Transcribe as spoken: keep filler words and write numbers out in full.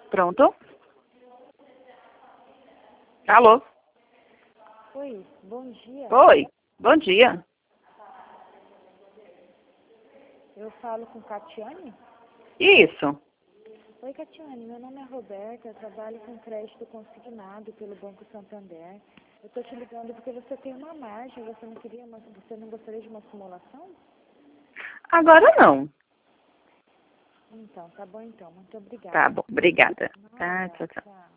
Pronto? Alô? Oi, bom dia. Oi, bom dia. Eu falo com Catiane? Isso. Oi, Catiane, meu nome é Roberta, eu trabalho com crédito consignado pelo Banco Santander. Eu estou te ligando porque você tem uma margem, você não queria uma, você não gostaria de uma simulação? Agora não. Então, tá bom então, muito obrigada. Tá bom, obrigada. Tá, Nada, tchau, tchau. tchau.